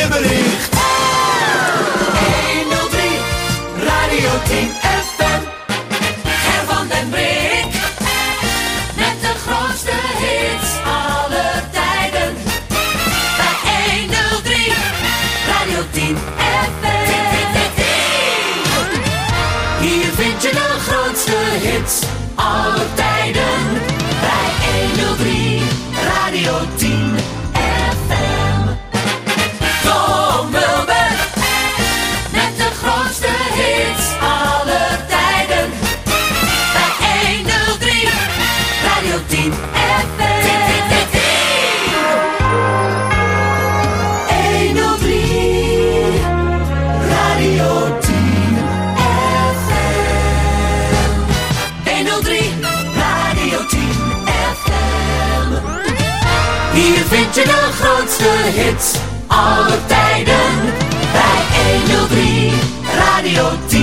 weerbericht. 103 Radio 10 FM. Hervan den Brink. Met de grootste hits aller tijden. Bij 103 Radio 10 FM. Hier vind je de grootste hits aller tijden. Bij 103 Radio 10 FM. Tom Mulder. Met de grootste hits aller tijden. Bij 103 Radio 10 FM. 103 Radio 10 FM. 103 Radio 10 FM. Hier vind je de grootste hits aller tijden. Bij 103 Radio 10